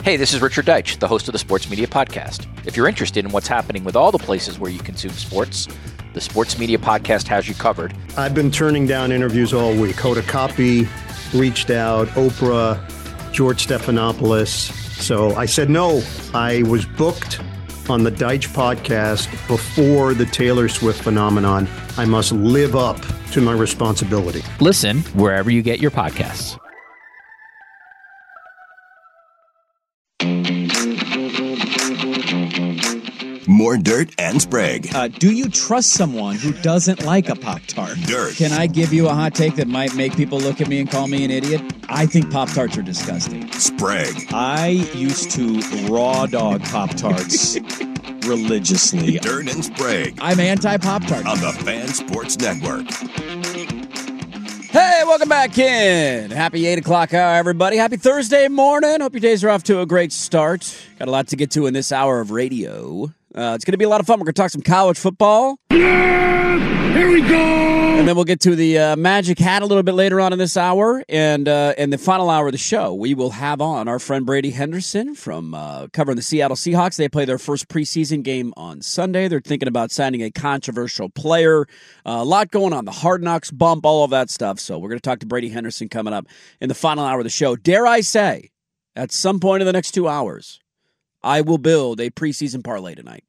Hey, this is Richard Deitch, the host of the Sports Media Podcast. If you're interested in what's happening with all the places where you consume sports, the Sports Media Podcast has you covered. I've been turning down interviews all week. Hoda Kotb reached out, Oprah, George Stephanopoulos. So I said no. I was booked on the Deitch podcast before the Taylor Swift phenomenon. I must live up to my responsibility. Listen wherever you get your podcasts. More Dirt and Sprague. Do you trust someone who doesn't like a Pop-Tart? Dirt. Can I give you a hot take that might make people look at me and call me an idiot? I think Pop-Tarts are disgusting. Sprague. I used to raw dog Pop-Tarts religiously. Dirt and Sprague. I'm anti-Pop-Tart. On the Fan Sports Network. Hey, welcome back in. Happy 8 o'clock hour, everybody. Happy Thursday morning. Hope your days are off to a great start. Got a lot to get to in this hour of radio. It's going to be a lot of fun. We're going to talk some college football. Yeah! Here we go! And then we'll get to the Magic Hat a little bit later on in this hour. And in the final hour of the show, we will have on our friend Brady Henderson from covering the Seattle Seahawks. They play their first preseason game on Sunday. They're thinking about signing a controversial player. A lot going on. The Hard Knocks bump, all of that stuff. So we're going to talk to Brady Henderson coming up in the final hour of the show. Dare I say, at some point in the next 2 hours, I will build a preseason parlay tonight.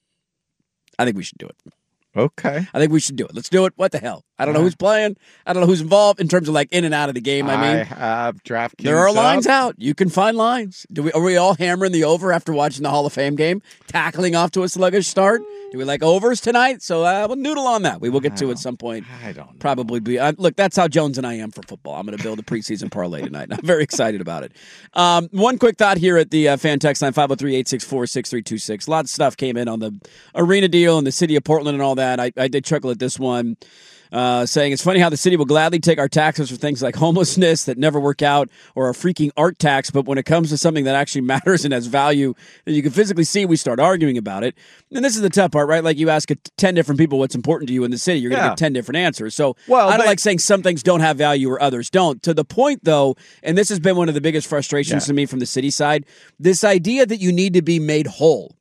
I think we should do it. Okay. I think we should do it. Let's do it. What the hell? I don't know who's playing. I don't know who's involved in terms of like in and out of the game. I mean, I have DraftKings. there are lines out. You can find lines. Are we all hammering the over after watching the Hall of Fame game? Tackling off to a sluggish start? Do we like overs tonight? So we'll noodle on that. We will get to at some point. I don't know. Probably be. Look, that's how Jones and I am for football. I'm going to build a preseason parlay tonight. I'm very excited about it. One quick thought here at the fan text line, 503-864-6326. A lot of stuff came in on the arena deal and the city of Portland and all that. I did chuckle at this one. Saying it's funny how the city will gladly take our taxes for things like homelessness that never work out or a freaking art tax, but when it comes to something that actually matters and has value that you can physically see, we start arguing about it. And this is the tough part, right? Like you ask 10 different people what's important to you in the city, you're going to get 10 different answers. So I don't like saying some things don't have value or others don't. To the point, though, and this has been one of the biggest frustrations to me from the city side, this idea that you need to be made whole.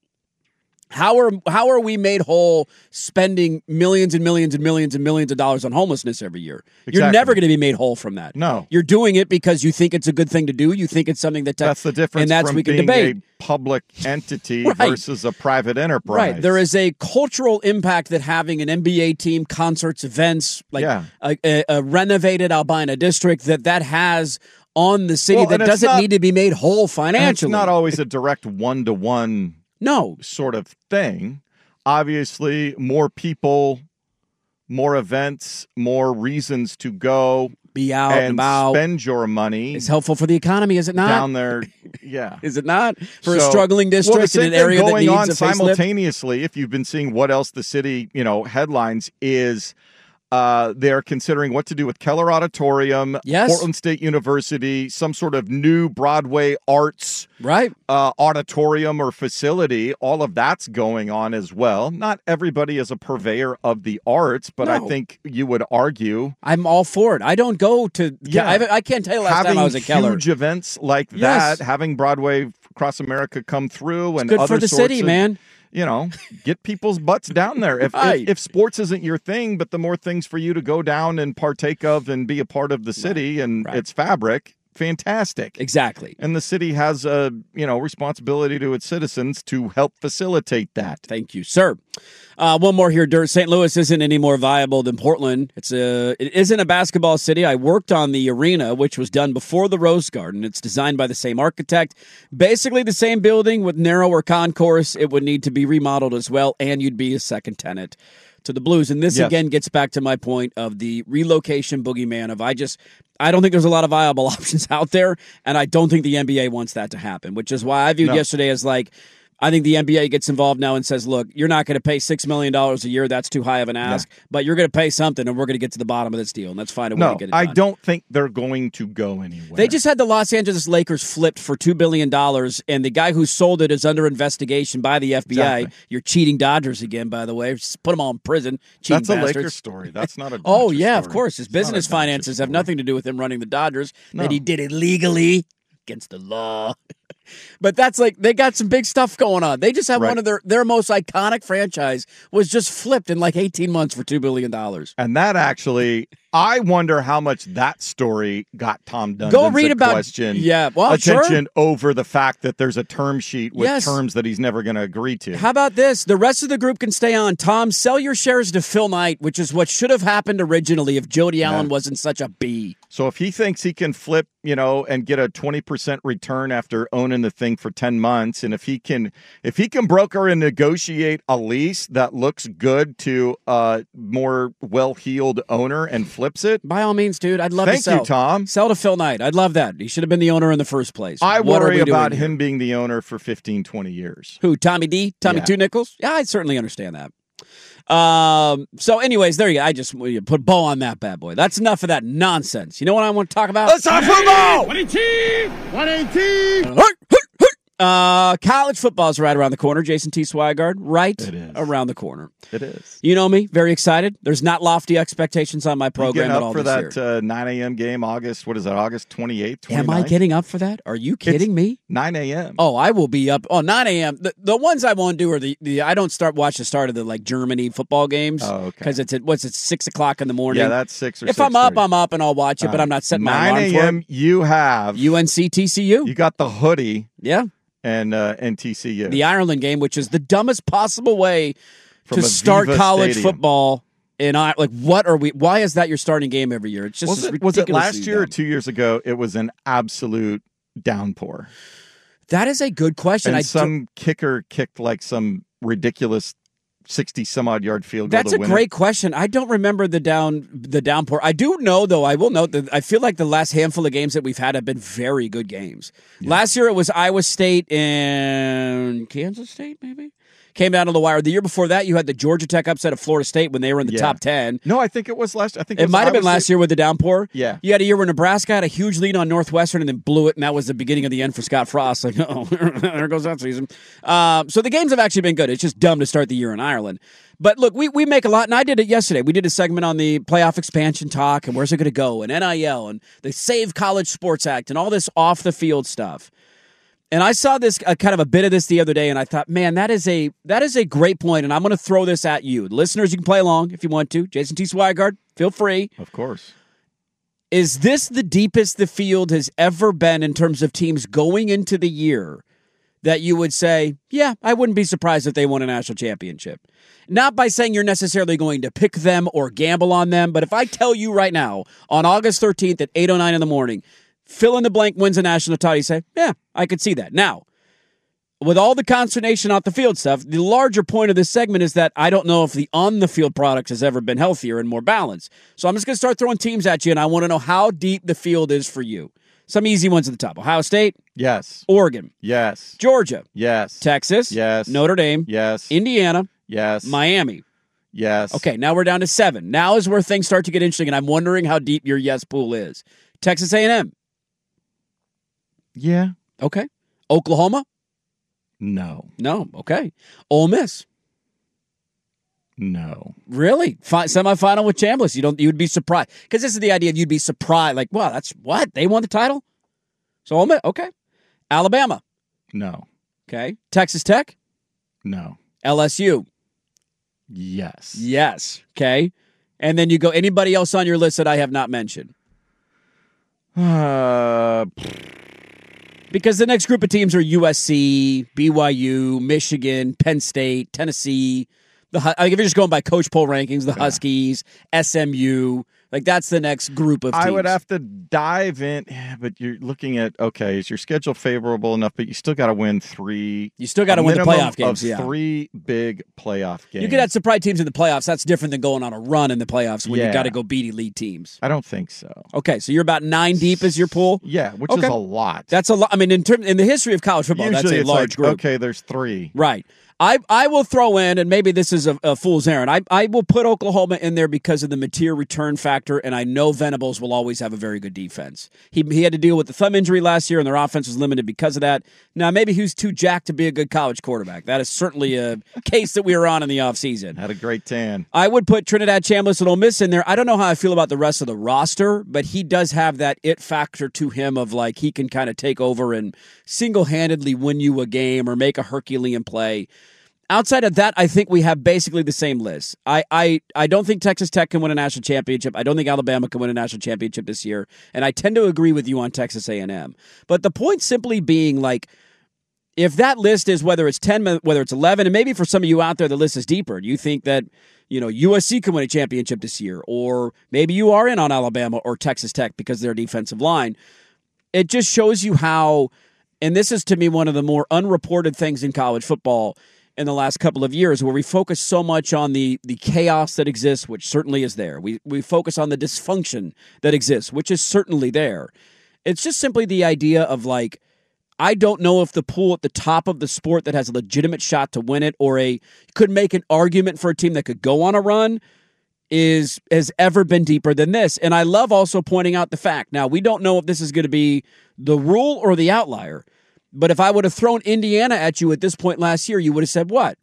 How are we made whole spending millions and millions and millions and millions of dollars on homelessness every year? Exactly. You're never going to be made whole from that. No. You're doing it because you think it's a good thing to do. You think it's something that's the difference and that's from we can being debate. a public entity versus a private enterprise. Right. There is a cultural impact that having an NBA team, concerts, events, like a renovated Albina district, that has on the city that doesn't need to be made whole financially. It's not always a direct one-to-one sort of thing. Obviously, more people, more events, more reasons to go be out and about, spend your money. It's helpful for the economy, is it not? Down there, yeah. Is it not? For a struggling district in an area that needs a facelift? Going on simultaneously, if you've been seeing what else the city, headlines is they're considering what to do with Keller Auditorium, Portland State University, some sort of new Broadway arts auditorium or facility. All of that's going on as well. Not everybody is a purveyor of the arts, but I think you would argue. I'm all for it. I don't go to I can't tell you last time I was at Keller. Huge events like that, having Broadway Across America come through, and good other for the city, man. Get people's butts down there. If sports isn't your thing, but the more things for you to go down and partake of and be a part of the city and its fabric, fantastic. Exactly. And the city has a, responsibility to its citizens to help facilitate that. Thank you, sir. One more here, Dirt. St. Louis isn't any more viable than Portland. It isn't a basketball city. I worked on the arena, which was done before the Rose Garden. It's designed by the same architect. Basically the same building with narrower concourse. It would need to be remodeled as well, and you'd be a second tenant to the Blues. And this again gets back to my point of the relocation boogeyman of I don't think there's a lot of viable options out there, and I don't think the NBA wants that to happen, which is why I viewed yesterday as like, I think the NBA gets involved now and says, look, you're not going to pay $6 million a year. That's too high of an ask. But you're going to pay something, and we're going to get to the bottom of this deal, and let's find a way to get it done. I don't think they're going to go anywhere. They just had the Los Angeles Lakers flipped for $2 billion, and the guy who sold it is under investigation by the FBI. Exactly. You're cheating Dodgers again, by the way. Just put them all in prison. That's a Lakers story. That's not a Dodgers story. story. Of course. His business finances have nothing to do with him running the Dodgers, that he did illegally. against the law. But that's like, they got some big stuff going on. They just have one of their most iconic franchise was just flipped in like 18 months for $2 billion. And that actually, I wonder how much that story got Tom Dundon's attention over the fact that there's a term sheet with terms that he's never going to agree to. How about this? The rest of the group can stay on. Tom, sell your shares to Phil Knight, which is what should have happened originally if Jody Allen wasn't such a B. So if he thinks he can flip, and get a 20% return after owning the thing for 10 months, and if he can broker and negotiate a lease that looks good to a more well-heeled owner and flips it, by all means, dude, I'd love to sell. Thank you, Tom. Sell to Phil Knight. I'd love that. He should have been the owner in the first place. I worry about him being the owner for 15, 20 years. Who, Tommy D? Tommy Two Nickels? Yeah, I certainly understand that. So anyways, there you go. I just put bow on that bad boy. That's enough of that nonsense. You know what I want to talk about? Let's talk football! 118! College football is right around the corner. Jason T. Swigard, right around the corner. It is. You know me, very excited. There's not lofty expectations on my program at all for this that year. 9 a.m. game, August 28th, 29th? Am I getting up for that? Are you kidding me? 9 a.m. Oh, I will be up. Oh, 9 a.m. The ones I won't do are the I don't watch the start of the Germany football games. Oh, okay. Because it's 6 o'clock in the morning. Yeah, that's 6 or 6. If I'm up, I'm up and I'll watch it, but I'm not setting my alarm for it. 9 a.m. you have UNC TCU. You got the hoodie. Yeah. And TCU. The Ireland game, which is the dumbest possible way to start college football. And what are we? Why is that your starting game every year? It's just was it last year or 2 years ago? It was an absolute downpour. That is a good question. And some kicker kicked some ridiculous 60-some-odd yard field goal. That's a great question. I don't remember the downpour. I do know, though, I will note that I feel like the last handful of games that we've had have been very good games. Yeah. Last year it was Iowa State and Kansas State, maybe? Came down to the wire. The year before that, you had the Georgia Tech upset of Florida State when they were in the top 10. No, I think it was last. I think it might have been last year with the downpour. Yeah, you had a year where Nebraska had a huge lead on Northwestern and then blew it, and that was the beginning of the end for Scott Frost. There goes that season. So the games have actually been good. It's just dumb to start the year in Ireland. But look, we make a lot, and I did it yesterday. We did a segment on the playoff expansion talk and where's it going to go, and NIL, and the Save College Sports Act, and all this off the field stuff. And I saw this kind of a bit of this the other day, and I thought, man, that is a great point, and I'm going to throw this at you. Listeners, you can play along if you want to. Jason T. Swigard, feel free. Of course. Is this the deepest the field has ever been in terms of teams going into the year that you would say, yeah, I wouldn't be surprised if they won a national championship? Not by saying you're necessarily going to pick them or gamble on them, but if I tell you right now, on August 13th at 8:09 in the morning, fill in the blank wins a national title, you say, yeah, I could see that. Now, with all the consternation off the field stuff, the larger point of this segment is that I don't know if the on-the-field product has ever been healthier and more balanced. So I'm just going to start throwing teams at you, and I want to know how deep the field is for you. Some easy ones at the top. Ohio State? Yes. Oregon? Yes. Georgia? Yes. Texas? Yes. Notre Dame? Yes. Indiana? Yes. Miami? Yes. Okay, now we're down to 7. Now is where things start to get interesting, and I'm wondering how deep your yes pool is. Texas A&M? Yeah. Okay. Oklahoma? No. No. Okay. Ole Miss? No. Really? Semifinal with Chambliss. You'd be surprised. Because this is the idea of you'd be surprised. Like, wow, that's what? They won the title? So Ole Miss? Okay. Alabama? No. Okay. Texas Tech? No. LSU? Yes. Yes. Okay. And then you go, anybody else on your list that I have not mentioned? Because the next group of teams are USC, BYU, Michigan, Penn State, Tennessee. If you're just going by coach poll rankings, the Huskies, SMU. Like, that's the next group of teams. I would have to dive in, but you're looking at, okay, is your schedule favorable enough, but you still got to win 3. You still got to win the playoff games, of 3 big playoff games. You could have surprise teams in the playoffs. That's different than going on a run in the playoffs when you got to go beat elite teams. I don't think so. Okay, so you're about 9 deep is your pool? Yeah, which is a lot. That's a lot. I mean, in the history of college football, usually that's a large group. Okay, there's 3. Right. I will throw in, and maybe this is a fool's errand, I will put Oklahoma in there because of the material return factor, and I know Venables will always have a very good defense. He had to deal with the thumb injury last year, and their offense was limited because of that. Now, maybe he was too jacked to be a good college quarterback. That is certainly a case that we were on in the offseason. Had a great tan. I would put Trinidad Chambliss and Ole Miss in there. I don't know how I feel about the rest of the roster, but he does have that it factor to him of like he can kind of take over and single-handedly win you a game or make a Herculean play. Outside of that, I think we have basically the same list. I don't think Texas Tech can win a national championship. I don't think Alabama can win a national championship this year. And I tend to agree with you on Texas A&M. But the point simply being, like, if that list is whether it's 10, whether it's 11, and maybe for some of you out there, the list is deeper. You think that, USC can win a championship this year, or maybe you are in on Alabama or Texas Tech because of their defensive line. It just shows you how, and this is to me one of the more unreported things in college football in the last couple of years, where we focus so much on the chaos that exists, which certainly is there. We focus on the dysfunction that exists, which is certainly there. It's just simply the idea of, like, I don't know if the pool at the top of the sport that has a legitimate shot to win it or could make an argument for a team that could go on a run has ever been deeper than this. And I love also pointing out the fact, now we don't know if this is going to be the rule or the outlier. But if I would have thrown Indiana at you at this point last year, you would have said what?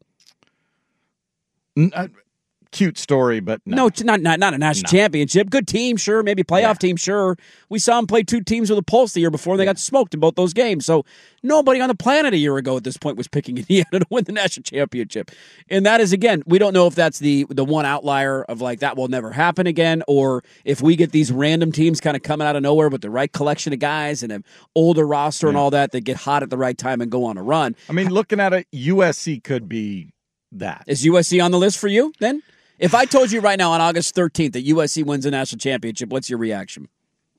Cute story, but no. No, not a national championship. Good team, sure. Maybe playoff team, sure. We saw them play two teams with a pulse the year before, and they got smoked in both those games. So nobody on the planet a year ago at this point was picking Indiana to win the national championship. And that is, again, we don't know if that's the one outlier of, like, that will never happen again, or if we get these random teams kind of coming out of nowhere with the right collection of guys and an older roster and all that get hot at the right time and go on a run. I mean, looking at it, USC could be that. Is USC on the list for you then? If I told you right now on August 13th that USC wins a national championship, what's your reaction?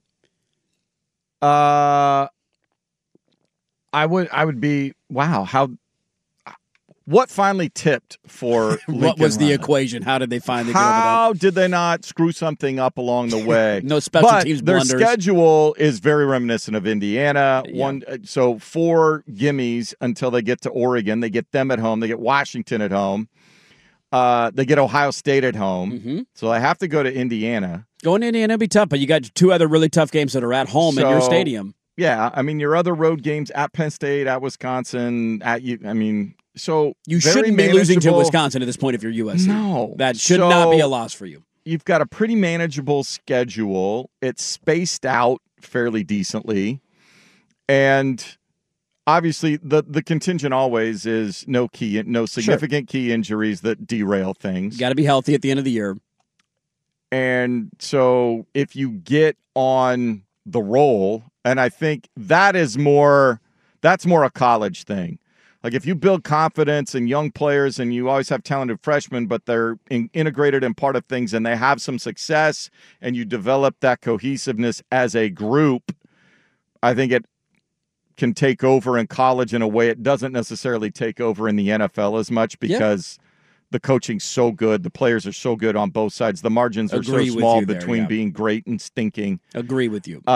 I would be, wow, what finally tipped for Lincoln What was the Riley? Equation? How did they finally get over that? How did they not screw something up along the way? No special teams blunders. Their schedule is very reminiscent of Indiana. Yeah. So 4 gimmies until they get to Oregon. They get them at home. They get Washington at home. They get Ohio State at home. Mm-hmm. So I have to go to Indiana. Going to Indiana would be tough, but you got 2 other really tough games that are at home in your stadium. Yeah, I mean, your other road games at Penn State, at Wisconsin, so you shouldn't be losing to Wisconsin at this point if you're USC. No. That should not be a loss for you. You've got a pretty manageable schedule. It's spaced out fairly decently. And obviously, the contingent always is no significant key injuries that derail things. You got to be healthy at the end of the year. And so if you get on the roll, and I think that's more a college thing. Like, if you build confidence in young players and you always have talented freshmen, but they're integrated and part of things and they have some success and you develop that cohesiveness as a group, I think it can take over in college in a way it doesn't necessarily take over in the NFL as much because the coaching's so good. The players are so good on both sides. The margins are so small between being great and stinking. Agree with you.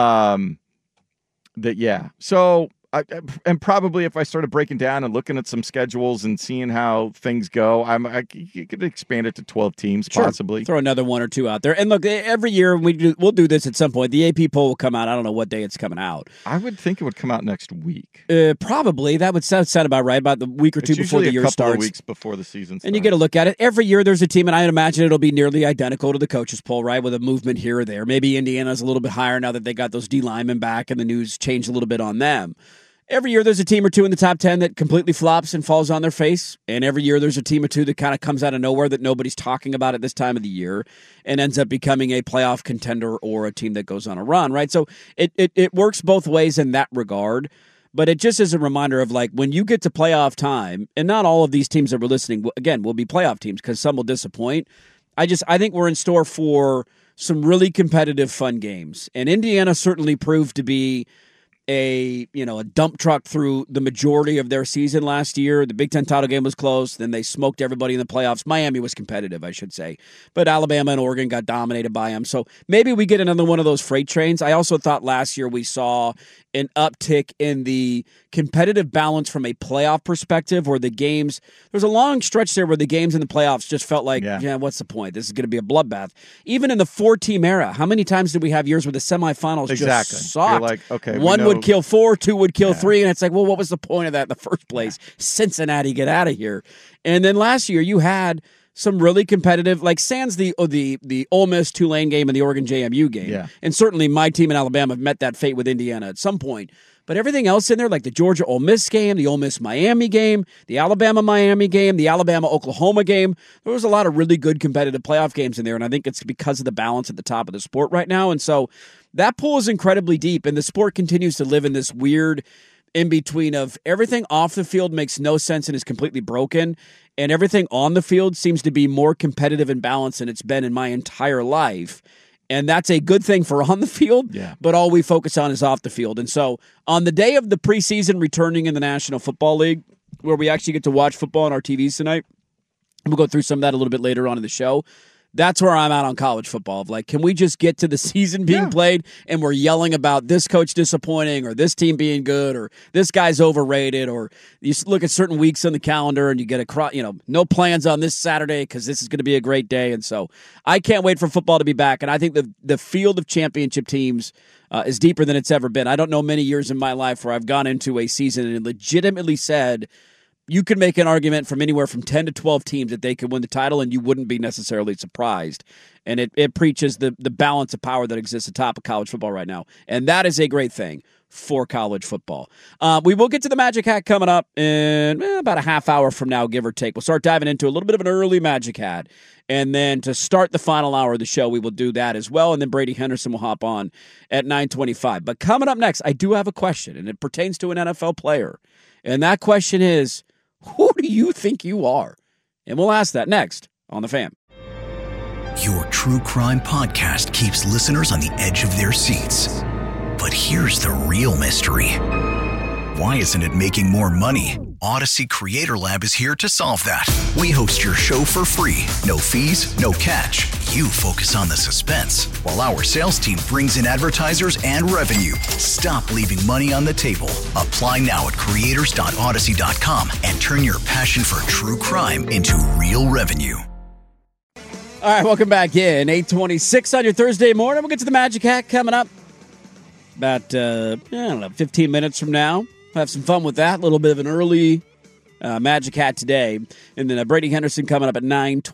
So and probably if I started breaking down and looking at some schedules and seeing how things go, you could expand it to 12 teams possibly. Throw another 1 or 2 out there. And look, every year we'll do this at some point. The AP poll will come out. I don't know what day it's coming out. I would think it would come out next week. Probably. That would sound about right, about the week or 2 before the year starts. It's usually a couple of weeks before the season starts. And you get a look at it. Every year there's a team, and I imagine it'll be nearly identical to the coaches poll, right, with a movement here or there. Maybe Indiana's a little bit higher now that they got those D linemen back and the news changed a little bit on them. Every year there's a team or 2 in the top 10 that completely flops and falls on their face. And every year there's a team or 2 that kind of comes out of nowhere that nobody's talking about at this time of the year and ends up becoming a playoff contender or a team that goes on a run, right? So it works both ways in that regard. But it just is a reminder of, like, when you get to playoff time, and not all of these teams that we're listening, again, will be playoff teams because some will disappoint. I think we're in store for some really competitive, fun games. And Indiana certainly proved to be a dump truck through the majority of their season last year. The Big Ten title game was close. Then they smoked everybody in the playoffs. Miami was competitive, I should say. But Alabama and Oregon got dominated by them. So maybe we get another one of those freight trains. I also thought last year we saw an uptick in the competitive balance from a playoff perspective where the games, there's a long stretch there where the games in the playoffs just felt like, what's the point? This is going to be a bloodbath. Even in the 4-team era, how many times did we have years where the semifinals just sucked? You're like, okay, one would kill 4, 2 would kill 3, and it's like, well, what was the point of that in the first place? Cincinnati, get out of here. And then last year you had some really competitive, like sans the Ole Miss Tulane game and the Oregon JMU game. Yeah. And certainly my team in Alabama have met that fate with Indiana at some point. But everything else in there, like the Georgia Ole Miss game, the Ole Miss Miami game, the Alabama Miami game, the Alabama Oklahoma game, there was a lot of really good competitive playoff games in there. And I think it's because of the balance at the top of the sport right now. And so that pool is incredibly deep, and the sport continues to live in this weird in between of everything off the field makes no sense and is completely broken, and everything on the field seems to be more competitive and balanced than it's been in my entire life. And that's a good thing for on the field, but all we focus on is off the field. And so on the day of the preseason returning in the National Football League, where we actually get to watch football on our TVs tonight, we'll go through some of that a little bit later on in the show. That's where I'm at on college football. Like, can we just get to the season being played and we're yelling about this coach disappointing or this team being good or this guy's overrated, or you look at certain weeks on the calendar and you get no plans on this Saturday because this is going to be a great day. And so I can't wait for football to be back. And I think the field of championship teams is deeper than it's ever been. I don't know many years in my life where I've gone into a season and legitimately said, you could make an argument from anywhere from 10 to 12 teams that they could win the title, and you wouldn't be necessarily surprised. And it preaches the balance of power that exists atop of college football right now. And that is a great thing for college football. We will get to the Magic Hat coming up in about a half hour from now, give or take. We'll start diving into a little bit of an early Magic Hat. And then to start the final hour of the show, we will do that as well. And then Brady Henderson will hop on at 9:25. But coming up next, I do have a question, and it pertains to an NFL player. And that question is, who do you think you are? And we'll ask that next on The Fan. Your true crime podcast keeps listeners on the edge of their seats. But here's the real mystery. Why isn't it making more money? Odyssey Creator Lab is here to solve that. We host your show for free. No fees, no catch. You focus on the suspense, while our sales team brings in advertisers and revenue. Stop leaving money on the table. Apply now at creators.odyssey.com and turn your passion for true crime into real revenue. All right, welcome back in. 8:26 on your Thursday morning. We'll get to the Magic Hat coming up about 15 minutes from now. We'll have some fun with that. A little bit of an early Magic Hat today. And then Brady Henderson coming up at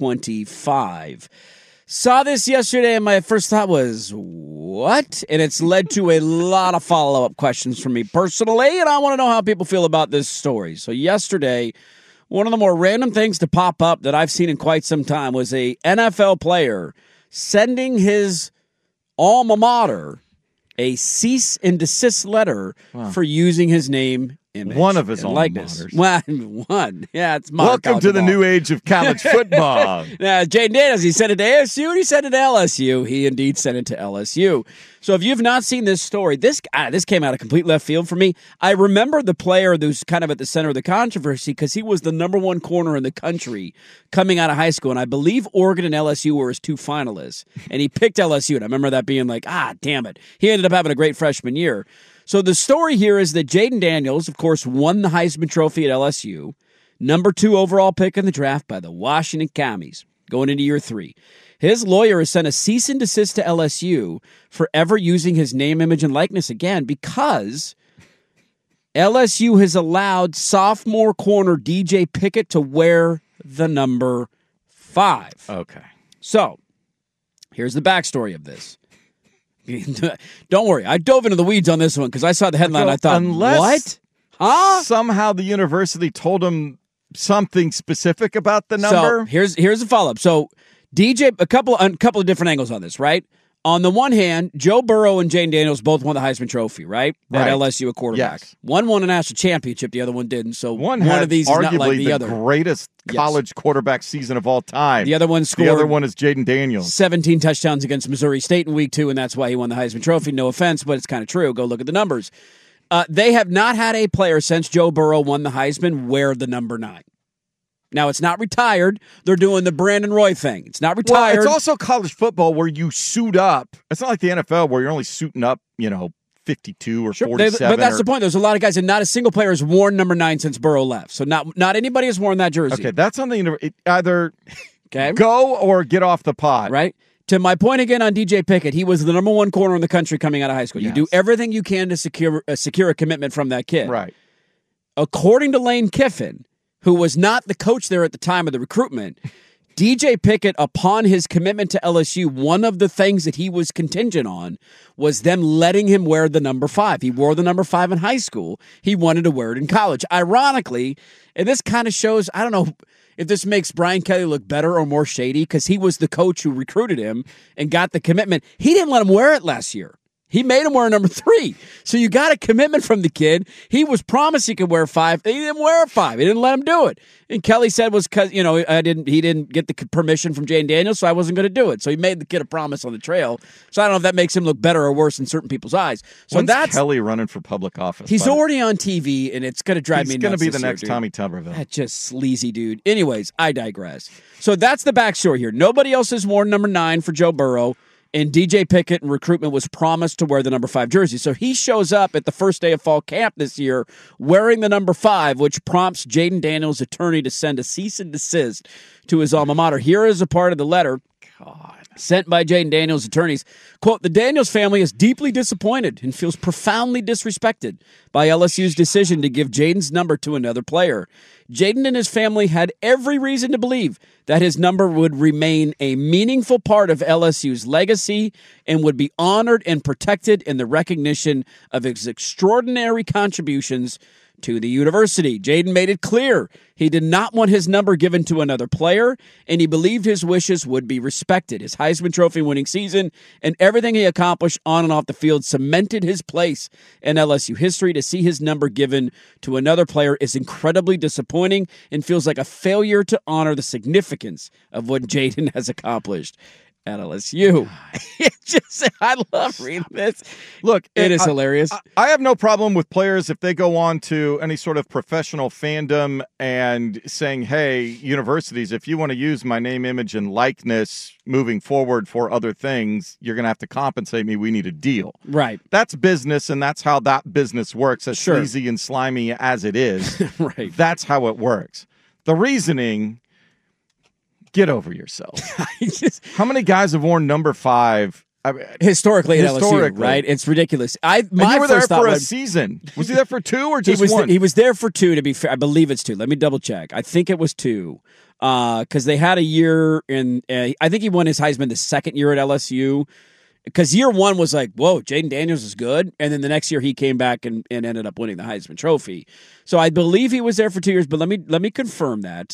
9:25. Saw this yesterday, and my first thought was, what? And it's led to a lot of follow-up questions from me personally, and I want to know how people feel about this story. So yesterday, one of the more random things to pop up that I've seen in quite some time was a NFL player sending his alma mater a cease and desist letter for using his name, image, one of his and alma likeness. maters. One. Yeah, it's Welcome to the new age of college football. Now, Jaden Daniels, he sent it to ASU and he sent it to LSU. He indeed sent it to LSU. So if you've not seen this story, this came out of complete left field for me. I remember the player who's kind of at the center of the controversy because he was the number one corner in the country coming out of high school, and I believe Oregon and LSU were his two finalists, and he picked LSU, and I remember that being like, damn it. He ended up having a great freshman year. So the story here is that Jaden Daniels, of course, won the Heisman Trophy at LSU, number 2 overall pick in the draft by the Washington Commies, going into year 3. His lawyer has sent a cease and desist to LSU for ever using his name, image, and likeness again because LSU has allowed sophomore corner DJ Pickett to wear the number 5. Okay. So, here's the backstory of this. Don't worry, I dove into the weeds on this one because I saw the headline and I thought, what? Huh? Somehow the university told him something specific about the number. So here's a follow-up. So DJ, a couple of different angles on this, right? On the one hand, Joe Burrow and Jaden Daniels both won the Heisman Trophy, right? At LSU, a quarterback. Yes. One won a national championship, the other one didn't. So one of these is not like the other. Greatest college quarterback season of all time. The other one scored. The other one is Jaden Daniels. 17 touchdowns against Missouri State in week 2, and that's why he won the Heisman Trophy. No offense, but it's kind of true. Go look at the numbers. They have not had a player since Joe Burrow won the Heisman wear the number 9. Now, it's not retired. They're doing the Brandon Roy thing. It's not retired. Well, it's also college football where you suit up. It's not like the NFL where you're only suiting up, 52 or 47. But that's the point. There's a lot of guys, and not a single player has worn number 9 since Burrow left. So not anybody has worn that jersey. Okay, that's on the either go or get off the pod. Right? To my point again on DJ Pickett, he was the number 1 corner in the country coming out of high school. Yes. You do everything you can to secure a commitment from that kid. Right. According to Lane Kiffin, who was not the coach there at the time of the recruitment, DJ Pickett, upon his commitment to LSU, one of the things that he was contingent on was them letting him wear the number 5. He wore the number 5 in high school. He wanted to wear it in college. Ironically, and this kind of shows, I don't know if this makes Brian Kelly look better or more shady, because he was the coach who recruited him and got the commitment. He didn't let him wear it last year. He made him wear number 3. So you got a commitment from the kid. He was promised he could wear 5. He didn't wear 5. He didn't let him do it. And Kelly said was because, he didn't get the permission from Jaden Daniels, so I wasn't going to do it. So he made the kid a promise on the trail. So I don't know if that makes him look better or worse in certain people's eyes. So When's Kelly running for public office? He's already on TV, and it's going to drive me nuts. He's going to be the year, next Tommy Tuberville. That's just sleazy, dude. Anyways, I digress. So that's the backstory here. Nobody else has worn number 9 for Joe Burrow. And DJ Pickett in recruitment was promised to wear the number 5 jersey. So he shows up at the first day of fall camp this year wearing the number 5, which prompts Jaden Daniels' attorney to send a cease and desist to his alma mater. Here is a part of the letter sent by Jaden Daniels' attorneys. Quote, the Daniels family is deeply disappointed and feels profoundly disrespected by LSU's decision to give Jaden's number to another player. Jaden and his family had every reason to believe that his number would remain a meaningful part of LSU's legacy and would be honored and protected in the recognition of his extraordinary contributions to the university. Jaden made it clear he did not want his number given to another player, and he believed his wishes would be respected. His Heisman Trophy winning season and everything he accomplished on and off the field cemented his place in LSU history. To see his number given to another player is incredibly disappointing and feels like a failure to honor the significance of what Jaden has accomplished at LSU. I love reading this. Look, it is hilarious. I have no problem with players if they go on to any sort of professional fandom and saying, hey, universities, if you want to use my name, image, and likeness moving forward for other things, you're going to have to compensate me. We need a deal. Right. That's business, and that's how that business works, as sleazy and slimy as it is. Right. That's how it works. The reasoning... Get over yourself. How many guys have worn number 5 historically at LSU? Right, it's ridiculous. You were there for a season. Was he there for 2 or just 1? He was there for 2. To be fair, I believe it's 2. Let me double check. I think it was 2 because they had a year in. I think he won his Heisman the second year at LSU. Because year 1 was like, whoa, Jaden Daniels is good. And then the next year he came back and ended up winning the Heisman Trophy. So I believe he was there for 2 years, but let me confirm that.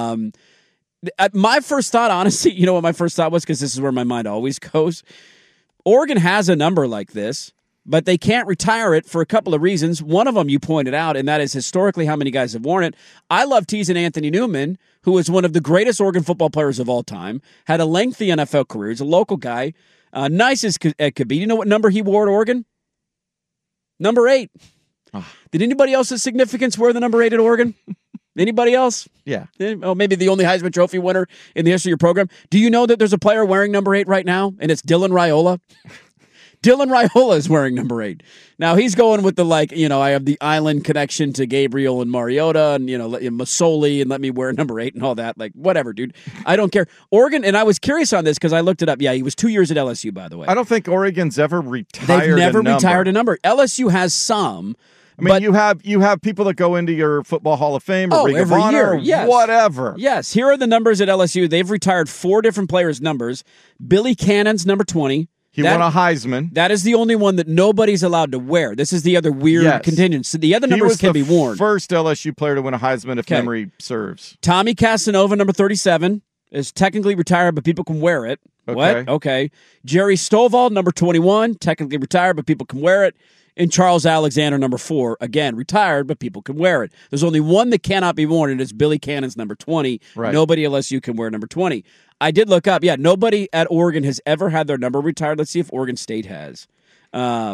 My first thought, honestly, you know what my first thought was? Because this is where my mind always goes. Oregon has a number like this, but they can't retire it for a couple of reasons. One of them you pointed out, and that is historically how many guys have worn it. I love teasing Anthony Newman, who is one of the greatest Oregon football players of all time, had a lengthy NFL career. He's a local guy. Nice as it could be. You know what number he wore at Oregon? Number 8. Oh. Did anybody else of significance wear the number 8 at Oregon? Anybody else? Yeah. Oh, maybe the only Heisman Trophy winner in the history of your program. Do you know that there's a player wearing number 8 right now, and it's Dylan Raiola? Dylan Raiola is wearing number 8. Now, he's going with the, I have the island connection to Gabriel and Mariota and, Masoli, and let me wear number 8 and all that. Like, whatever, dude. I don't care. Oregon, and I was curious on this because I looked it up. Yeah, he was 2 years at LSU, by the way. I don't think Oregon's ever retired They've never a number. retired a number. LSU has some. I mean, you have people that go into your Football Hall of Fame or Ring of Honor, whatever. Yes, here are the numbers at LSU. They've retired 4 different players' numbers. Billy Cannon's number 20. He won a Heisman. That is the only one that nobody's allowed to wear. This is the other weird contingency. The other numbers can be worn. First LSU player to win a Heisman, if memory serves. Tommy Casanova, number 37, is technically retired, but people can wear it. Okay. What? Okay. Jerry Stovall, number 21, technically retired, but people can wear it. And Charles Alexander, number 4, again, retired, but people can wear it. There's only one that cannot be worn, and it's Billy Cannon's number 20. Right. Nobody unless you can wear number 20. I did look up. Yeah, nobody at Oregon has ever had their number retired. Let's see if Oregon State has.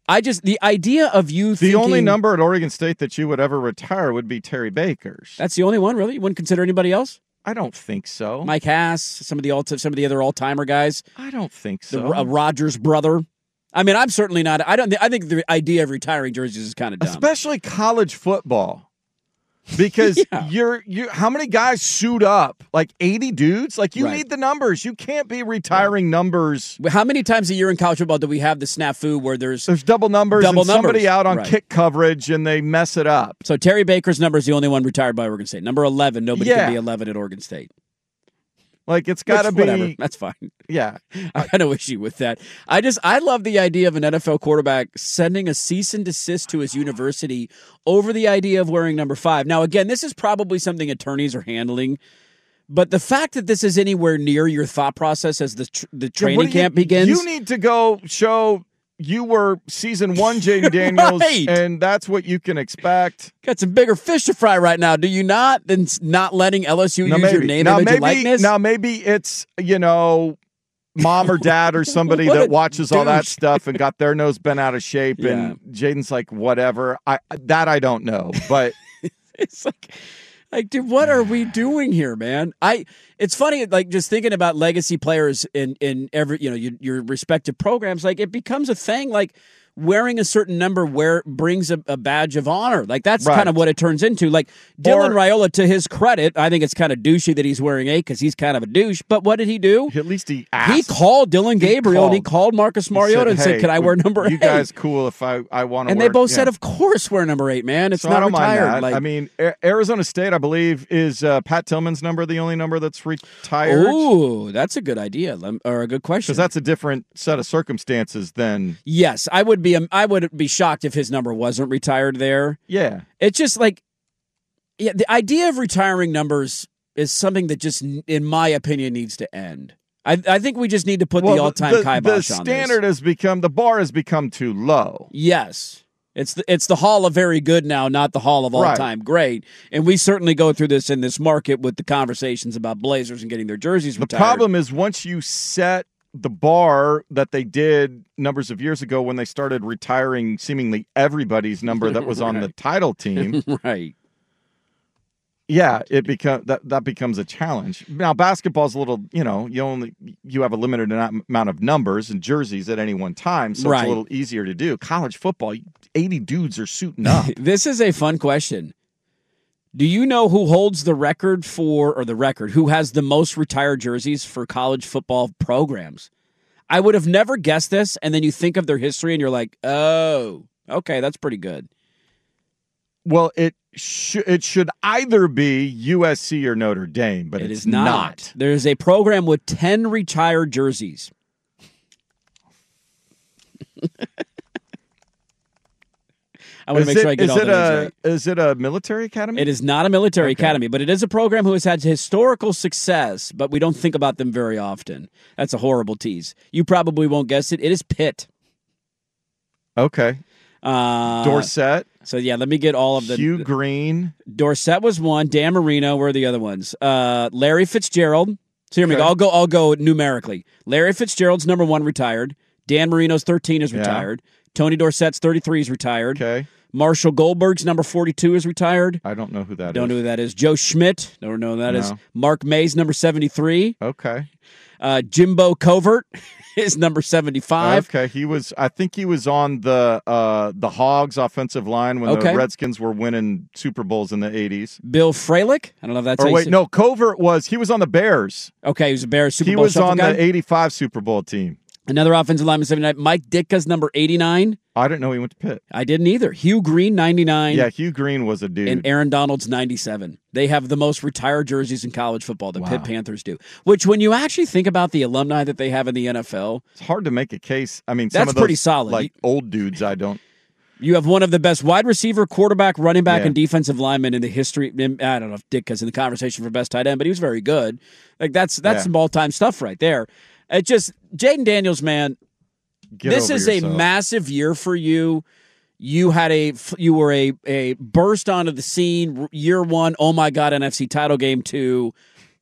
The idea of you The only number at Oregon State that you would ever retire would be Terry Baker's. That's the only one, really? You wouldn't consider anybody else? I don't think so. Mike Hass, some of the other all-timer guys? I don't think so. The Rogers brother? I mean, I'm certainly not. I think the idea of retiring jerseys is kind of dumb. Especially college football. Because how many guys suit up? Like 80 dudes? Like you need the numbers. You can't be retiring numbers. How many times a year in college football do we have the snafu where there's double numbers and somebody out on kick coverage and they mess it up? So Terry Baker's number is the only one retired by Oregon State. Number 11, nobody can be 11 at Oregon State. Like, it's got to be... Whatever. That's fine. Yeah. I got no issue with that. I love the idea of an NFL quarterback sending a cease and desist to his university over the idea of wearing number 5. Now, again, this is probably something attorneys are handling, but the fact that this is anywhere near your thought process as the training camp begins... You need to go show... You were season 1, Jayden Daniels, and that's what you can expect. Got some bigger fish to fry right now, do you not? Than not letting LSU use your name, image, and likeness? Now, maybe it's, mom or dad or somebody that watches all that stuff and got their nose bent out of shape, and Jayden's like, whatever. I don't know, but... It's like, dude, what are we doing here, man? It's funny, like, just thinking about legacy players in every, your respective programs, like, it becomes a thing, like, wearing a certain number brings a badge of honor. Like, that's kind of what it turns into. Like, Dylan Raiola, to his credit, I think it's kind of douchey that he's wearing 8 because he's kind of a douche. But what did he do? At least he asked. He called Dylan Gabriel and he called Marcus Mariota and said, can I wear number 8? You guys cool if I want to wear... And they both said, of course, wear number 8, man. It's not retired. Like, I mean, Arizona State, I believe, is Pat Tillman's number the only number that's retired? Ooh, that's a good idea, or a good question. Because that's a different set of circumstances than... Yes, I would be shocked if his number wasn't retired there. Yeah. It's just like, the idea of retiring numbers is something that just, in my opinion, needs to end. I think we just need to put the all-time kibosh on this. The standard the bar has become too low. Yes. It's the Hall of Very Good now, not the Hall of All-Time Great. And we certainly go through this in this market with the conversations about Blazers and getting their jerseys retired. The problem is once you set the bar that they did numbers of years ago when they started retiring seemingly everybody's number that was on the title team. Right. Yeah, that becomes a challenge. Now basketball's a little, you have a limited amount of numbers and jerseys at any one time, so it's a little easier to do. College football, 80 dudes are suiting up. This is a fun question. Do you know who holds the record who has the most retired jerseys for college football programs? I would have never guessed this, and then you think of their history, and you're like, oh, okay, that's pretty good. Well, it should either be USC or Notre Dame, but it is not. There's a program with 10 retired jerseys. I want to make sure I get all the names right. Is it a military academy? It is not a military academy, but it is a program who has had historical success, but we don't think about them very often. That's a horrible tease. You probably won't guess it. It is Pitt. Okay. Dorsett. So, yeah, let me get all of the... Hugh Green. Dorsett was one. Dan Marino. Where are the other ones? Larry Fitzgerald. So here we go. I'll go numerically. Larry Fitzgerald's number 1 retired. Dan Marino's 13 is retired. Tony Dorsett's 33 is retired. Okay. Marshall Goldberg's number 42 is retired. I don't know who that is. Don't know who that is. Joe Schmidt. Don't know who that is. Mark May's number 73. Okay. Jimbo Covert is number 75. Okay. I think he was on the Hogs offensive line when the Redskins were winning Super Bowls in the 80s. Bill Fralick. I don't know if that's Covert he was on the Bears. Okay, he was a Bears Super Bowl He was on the 85 Super Bowl team. Another offensive lineman, 79. Mike Ditka's number 89. I didn't know he went to Pitt. I didn't either. Hugh Green, 99. Yeah, Hugh Green was a dude. And Aaron Donald's 97. They have the most retired jerseys in college football, the Pitt Panthers do. Which, when you actually think about the alumni that they have in the NFL... It's hard to make a case. I mean, that's pretty solid. Like, old dudes, I don't... You have one of the best wide receiver, quarterback, running back, and defensive linemen in the history. I don't know if Ditka's in the conversation for best tight end, but he was very good. Like, that's some all-time stuff right there. It just... Jayden Daniels, man... This is a massive year for you. You were a burst onto the scene year 1. Oh my God, NFC title game 2.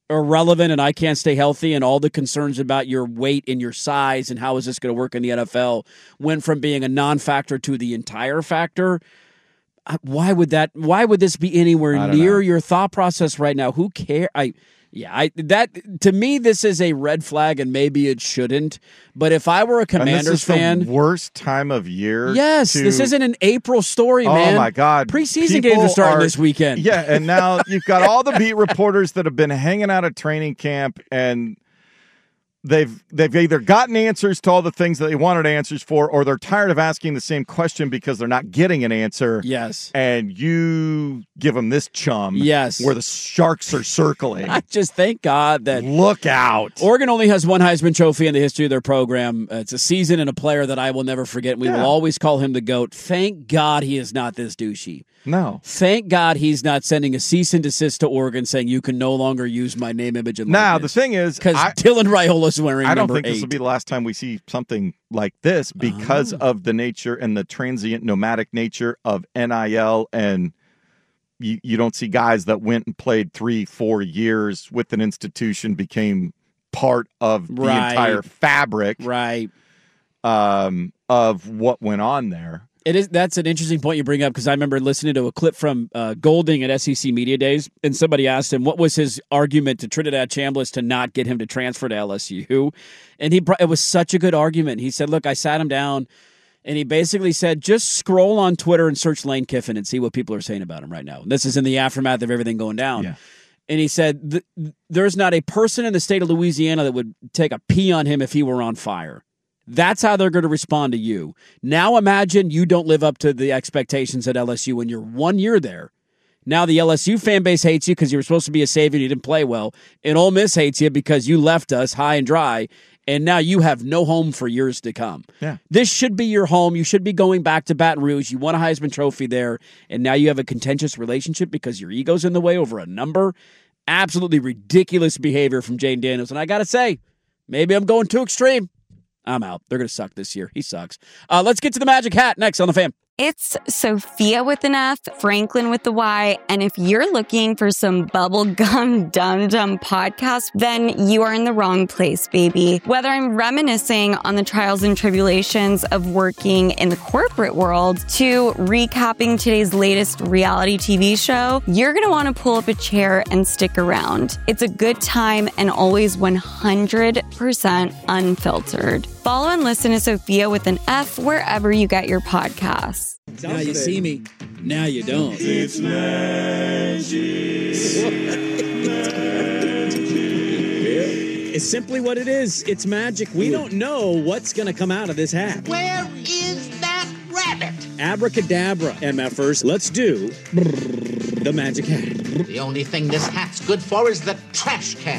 irrelevant and I can't stay healthy, and all the concerns about your weight and your size and how is this going to work in the NFL went from being a non-factor to the entire factor. Why would this be anywhere near your thought process right now? Who cares? That to me, this is a red flag, and maybe it shouldn't. But if I were a Commanders fan, the worst time of year. Yes, this isn't an April story, man. Oh my God, preseason games are starting this weekend. Yeah, and now you've got all the beat reporters that have been hanging out at training camp, and they've either gotten answers to all the things that they wanted answers for, or they're tired of asking the same question because they're not getting an answer. Yes. And you give them this chum. Yes. Where the sharks are circling. I just thank God that... Look out. Oregon only has one Heisman Trophy in the history of their program. It's a season and a player that I will never forget. We will always call him the GOAT. Thank God he is not this douchey. No. Thank God he's not sending a cease and desist to Oregon saying you can no longer use my name, image, and likeness. Now, the thing is... Because Dylan Raiola's wearing I don't number think 8. this will be the last time we see something like this because of the nature and the transient nomadic nature of NIL, and you don't see guys that went and played 3-4 years with an institution became part of the entire fabric of what went on there. That's an interesting point you bring up, because I remember listening to a clip from Golding at SEC Media Days, and somebody asked him what was his argument to Trinidad Chambliss to not get him to transfer to LSU, and it was such a good argument. He said, look, I sat him down, and he basically said, just scroll on Twitter and search Lane Kiffin and see what people are saying about him right now. This is in the aftermath of everything going down. Yeah. And he said, there's not a person in the state of Louisiana that would take a pee on him if he were on fire. That's how they're going to respond to you. Now imagine you don't live up to the expectations at LSU when you're 1 year there. Now the LSU fan base hates you because you were supposed to be a savior and you didn't play well. And Ole Miss hates you because you left us high and dry. And now you have no home for years to come. Yeah. This should be your home. You should be going back to Baton Rouge. You won a Heisman Trophy there. And now you have a contentious relationship because your ego's in the way over a number. Absolutely ridiculous behavior from Jane Daniels. And I got to say, maybe I'm going too extreme. I'm out. They're going to suck this year. He sucks. Let's get to the Magic Hat next on The Fan. It's Sophia with an F, Franklin with the Y, and if you're looking for some bubblegum dum-dum podcast, then you are in the wrong place, baby. Whether I'm reminiscing on the trials and tribulations of working in the corporate world to recapping today's latest reality TV show, you're going to want to pull up a chair and stick around. It's a good time and always 100% unfiltered. Follow and listen to Sophia with an F wherever you get your podcasts. Now you see me, now you don't. It's magic. It's simply what it is. It's magic. We don't know what's going to come out of this hat. Where is that rabbit? Abracadabra, MFers. Let's do the magic hat. The only thing this hat's good for is the trash can.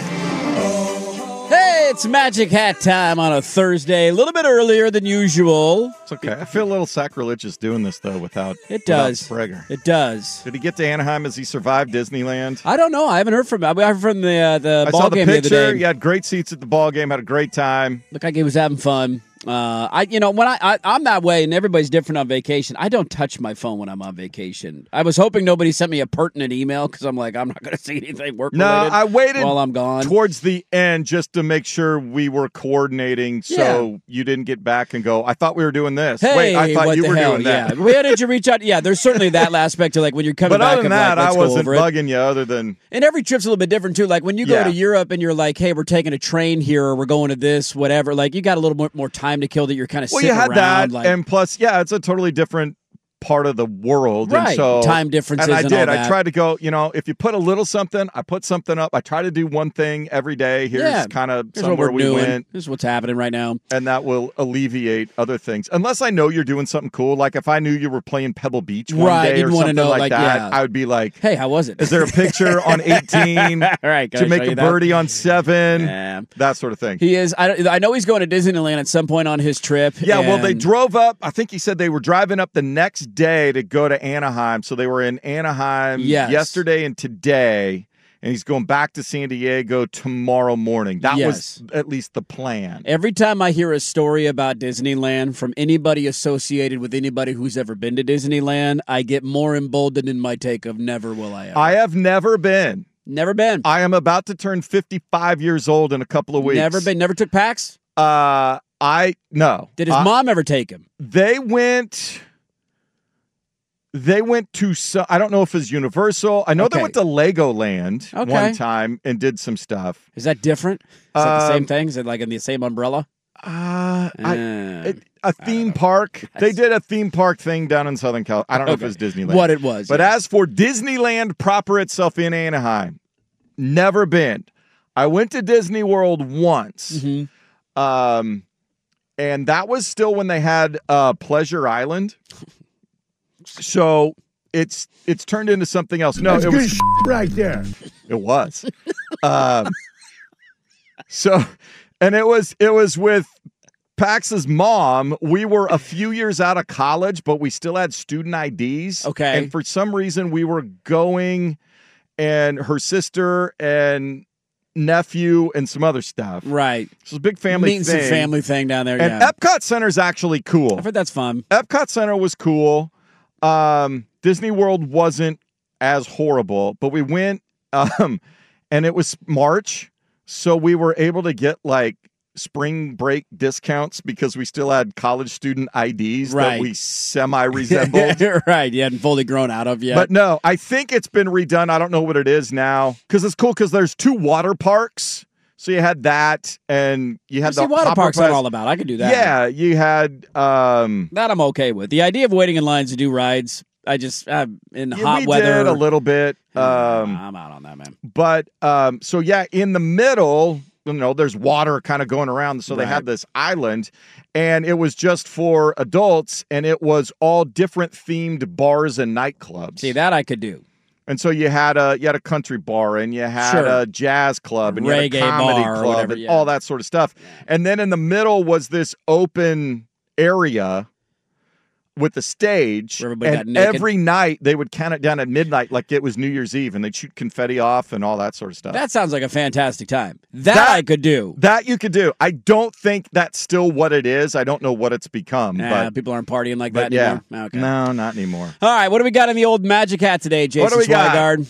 Hey, it's Magic Hat time on a Thursday, a little bit earlier than usual. It's okay. I feel a little sacrilegious doing this, though, without Sprague. It does. Did he get to Anaheim as he survived Disneyland? I don't know. I haven't heard from him. I heard from the ball saw the game picture. the other day. He had great seats at the ball game, had a great time. Looked like he was having fun. When I'm that way, and everybody's different on vacation, I don't touch my phone when I'm on vacation. I was hoping nobody sent me a pertinent email because I'm like, I'm not going to see anything work-related. No, I waited while I'm gone towards the end just to make sure we were coordinating, so you didn't get back and go, I thought we were doing this. Hey, wait, I thought you were doing that. Yeah. Where did you reach out? Yeah, there's certainly that aspect to like when you're coming but back. Other than that, like, I wasn't bugging you other than. And every trip's a little bit different too. Like when you go to Europe and you're like, hey, we're taking a train here, or we're going to this, whatever. Like you got a little more time to kill that you're kind of. Well, you had that, and plus, it's a totally different part of the world, right? And so time differences. And I did. All that. I tried to go. If you put a little something, I put something up. I try to do one thing every day. Here's kind of somewhere we went. This is what's happening right now, and that will alleviate other things. Unless I know you're doing something cool, like if I knew you were playing Pebble Beach one day or something like that, I would be like, "Hey, how was it? Is there a picture on 18? Right, to make a birdie on 7? That sort of thing." He is. I know he's going to Disneyland at some point on his trip. Yeah, well, they drove up. I think he said they were driving up the next day to go to Anaheim. So they were in Anaheim yesterday and today, and he's going back to San Diego tomorrow morning. That was at least the plan. Every time I hear a story about Disneyland from anybody associated with anybody who's ever been to Disneyland, I get more emboldened in my take of never will I ever. I have never been. Never been. I am about to turn 55 years old in a couple of weeks. Never been. Never took PAX? No. Did his mom ever take him? They went to, I don't know if it's Universal. I know they went to Legoland one time and did some stuff. Is that different? Is that the same thing? Is it like in the same umbrella? A theme park. They did a theme park thing down in Southern California. I don't know if it was Disneyland. What it was. But as for Disneyland proper itself in Anaheim, never been. I went to Disney World once. And that was still when they had Pleasure Island. So it's turned into something else. No, That's it was good right there. It was. And it was with Pax's mom. We were a few years out of college, but we still had student IDs. Okay. And for some reason we were going, and her sister and nephew and some other stuff. Right. So it's a big family Meeting thing. some family thing down there, And Epcot Center's actually cool. I've heard that's fun. Epcot Center was cool. Disney World wasn't as horrible, but we went, and it was March, so we were able to get like spring break discounts because we still had college student IDs that we semi-resembled. Right, you hadn't fully grown out of yet. But no, I think it's been redone. I don't know what it is now, because it's cool because there's 2 water parks. So you had that, and you had the water parks. I'm all about. I could do that. Yeah, you had that. I'm okay with the idea of waiting in lines to do rides. I just in hot weather did a little bit. I'm out on that, man. But so yeah, in the middle, there's water kind of going around. So they had this island, and it was just for adults, and it was all different themed bars and nightclubs. See, that I could do. And so you had a country bar, and you had a jazz club, and you had a comedy club, whatever, and all that sort of stuff. And then in the middle was this open area with the stage, and every night they would count it down at midnight like it was New Year's Eve, and they'd shoot confetti off and all that sort of stuff. That sounds like a fantastic time. That I could do. That you could do. I don't think that's still what it is. I don't know what it's become. But people aren't partying like that anymore? Okay. No, not anymore. All right, what do we got in the old Magic Hat today, Jason What do we got? Swigard?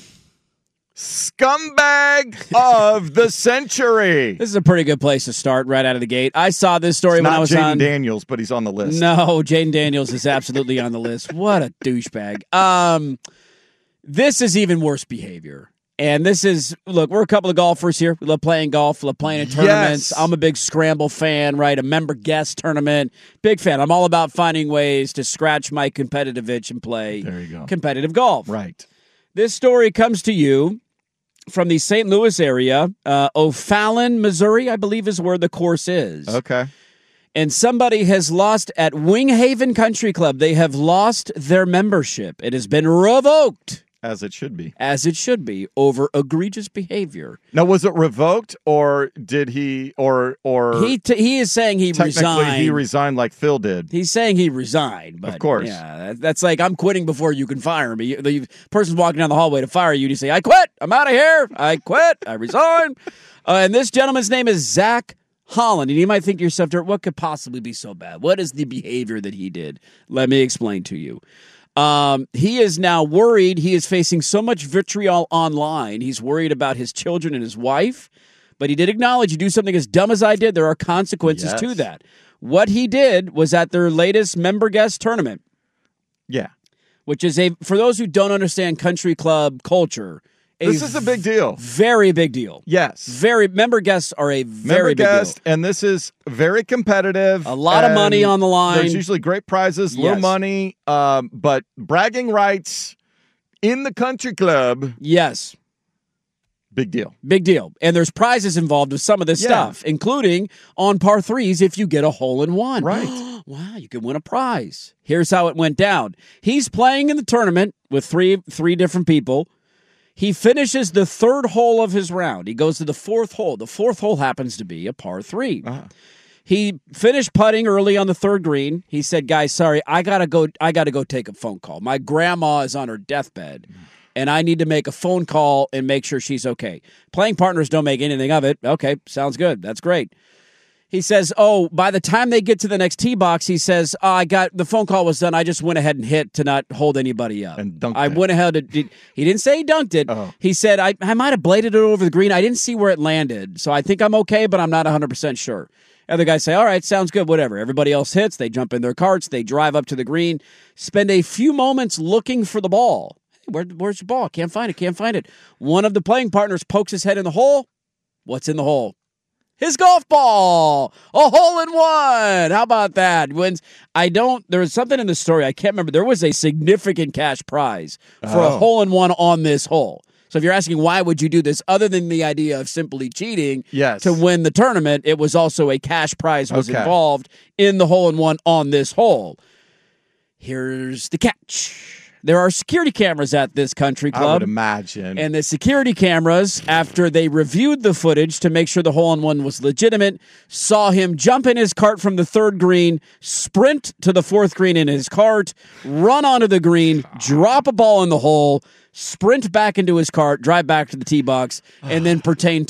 Scumbag of the century. This is a pretty good place to start right out of the gate. I saw this story when I was on. Jaden Daniels, but he's on the list. No, Jaden Daniels is absolutely on the list. What a douchebag. This is even worse behavior. And this is, look, we're a couple of golfers here. We love playing golf. We love playing in tournaments. Yes. I'm a big Scramble fan, right? A member guest tournament. Big fan. I'm all about finding ways to scratch my competitive itch and play competitive golf. Right. This story comes to you from the St. Louis area, O'Fallon, Missouri, I believe is where the course is. Okay. And somebody has lost at Winghaven Country Club. They have lost their membership. It has been revoked. As it should be. As it should be, over egregious behavior. Now, was it revoked, or did he, or he is saying he resigned. He resigned like Phil did. He's saying he resigned, but of course, yeah, that's like I'm quitting before you can fire me. The person's walking down the hallway to fire you, and you say, "I quit. I'm out of here. I quit. I resign." And this gentleman's name is Zach Holland, and you might think to yourself, "What could possibly be so bad? What is the behavior that he did?" Let me explain to you. He is now worried. He is facing so much vitriol online. He's worried about his children and his wife. But he did acknowledge, you do something as dumb as I did, there are consequences to that. What he did was at their latest member guest tournament. Yeah. Which is for those who don't understand country club culture, this is a big deal. Very big deal. Yes. Member guests are a very big deal. And this is very competitive. A lot of money on the line. There's usually great prizes, little money, but bragging rights in the country club. Yes. Big deal. Big deal. And there's prizes involved with some of this stuff, including on par threes if you get a hole-in-one. Right. Wow, you can win a prize. Here's how it went down. He's playing in the tournament with three different people. He finishes the third hole of his round. He goes to the fourth hole. The fourth hole happens to be a par three. Uh-huh. He finished putting early on the third green. He said, "Guys, sorry, I gotta go take a phone call. My grandma is on her deathbed, and I need to make a phone call and make sure she's okay." Playing partners don't make anything of it. Okay, sounds good. That's great. He says, by the time they get to the next tee box, he says, the phone call was done. I just went ahead and hit to not hold anybody up. And dunked I went ahead and he didn't say he dunked it. Oh. He said, I might have bladed it over the green. I didn't see where it landed. So I think I'm okay, but I'm not 100% sure. Other guys say, all right, sounds good, whatever. Everybody else hits. They jump in their carts. They drive up to the green, spend a few moments looking for the ball. Hey, where's the ball? Can't find it. One of the playing partners pokes his head in the hole. What's in the hole? His golf ball, a hole-in-one. How about that? There was something in the story, I can't remember. There was a significant cash prize for a hole-in-one on this hole. So if you're asking why would you do this, other than the idea of simply cheating to win the tournament, it was also a cash prize was involved in the hole-in-one on this hole. Here's the catch. There are security cameras at this country club. I would imagine. And the security cameras, after they reviewed the footage to make sure the hole-in-one was legitimate, saw him jump in his cart from the third green, sprint to the fourth green in his cart, run onto the green, drop a ball in the hole, sprint back into his cart, drive back to the tee box, and then pretend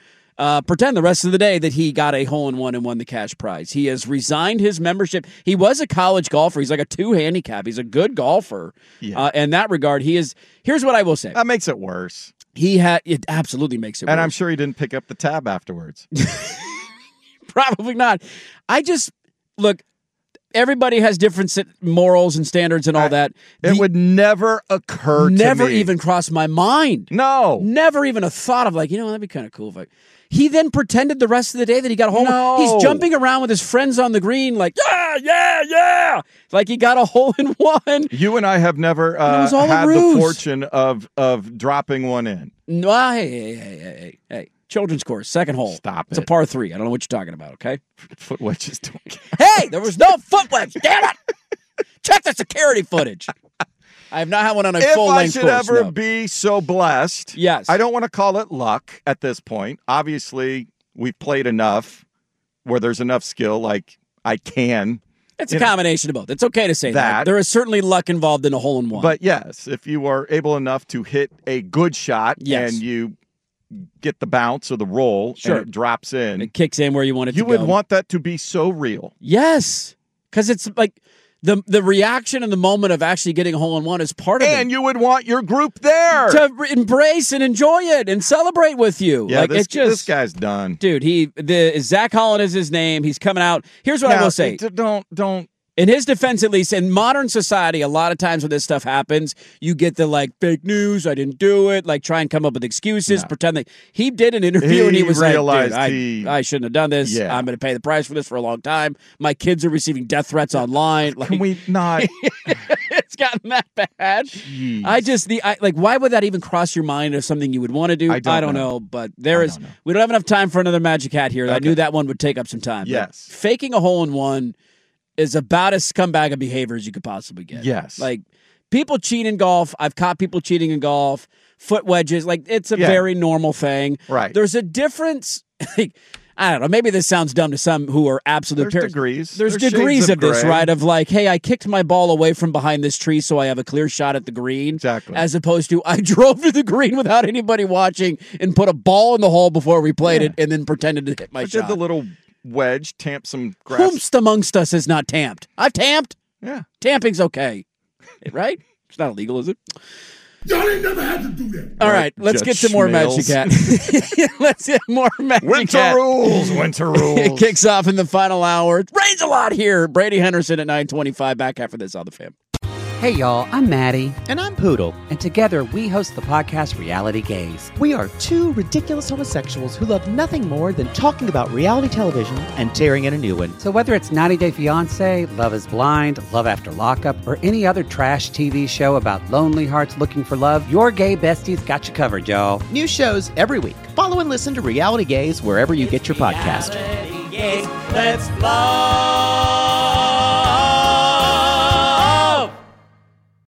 the rest of the day that he got a hole-in-one and won the cash prize. He has resigned his membership. He was a college golfer. He's like a 2 handicap. He's a good golfer. Yeah. In that regard, here's what I will say. That makes it worse. It absolutely makes it worse. And I'm sure he didn't pick up the tab afterwards. Probably not. Look, everybody has different morals and standards and all that. It would never occur to me. Never even crossed my mind. No. Never even a thought of that'd be kind of cool if He then pretended the rest of the day that he got a hole. No. He's jumping around with his friends on the green yeah. Like he got a hole-in-one. You and I have never had the fortune of dropping one in. No, hey. Children's course, second hole. Stop it. It's a par 3. I don't know what you're talking about, okay? Foot wedges don't count. Hey, there was no foot wedge. Damn it. Check the security footage. I have not had one on a full-length course. If I should ever be so blessed, yes. I don't want to call it luck at this point. Obviously, we've played enough where there's enough skill, like I can. It's a combination of both. It's okay to say that. There is certainly luck involved in a hole-in-one. But yes, if you are able enough to hit a good shot and you get the bounce or the roll and it drops in. It kicks in where you want it to go. You would want that to be so real. Yes. Because it's like the reaction in the moment of actually getting a hole-in-one is part of it. And you would want your group there. To embrace and enjoy it and celebrate with you. Yeah, this guy's done. Dude, Zach Holland is his name. He's coming out. Here's what I will say. Don't. In his defense, at least, in modern society, a lot of times when this stuff happens, you get the, fake news, I didn't do it, try and come up with excuses, pretend that he did an interview and he was realized like, dude, I shouldn't have done this. Yeah. I'm going to pay the price for this for a long time. My kids are receiving death threats online. Can we not? It's gotten that bad. Jeez. Why would that even cross your mind as something you would want to do? I don't know, but we don't have enough time for another Magic Hat here. Okay. I knew that one would take up some time. Yes. Faking a hole-in-one is about as scumbag of behavior as you could possibly get. Yes. People cheat in golf. I've caught people cheating in golf. Foot wedges. It's a very normal thing. Right. There's a difference. I don't know. Maybe this sounds dumb to some who are absolute There's degrees. There's degrees of this, right? Of hey, I kicked my ball away from behind this tree so I have a clear shot at the green. Exactly. As opposed to I drove to the green without anybody watching and put a ball in the hole before we played it and then pretended to hit my shot. Did the little wedge, tamp some grass. Whomst amongst us is not tamped? I've tamped. Yeah. Tamping's okay. Right? It's not illegal, is it? Y'all ain't never had to do that. All right, let's get to more Magic Hat. Let's get more Magic Hat. Winter rules. It kicks off in the final hour. It rains a lot here. Brady Henderson at 9:25. Back after this on the Fan. Hey, y'all, I'm Maddie. And I'm Poodle. And together we host the podcast Reality Gaze. We are two ridiculous homosexuals who love nothing more than talking about reality television and tearing in a new one. So whether it's 90 Day Fiancé, Love is Blind, Love After Lockup, or any other trash TV show about lonely hearts looking for love, your gay besties got you covered, y'all. New shows every week. Follow and listen to Reality Gaze wherever you get your podcast. Let's fly.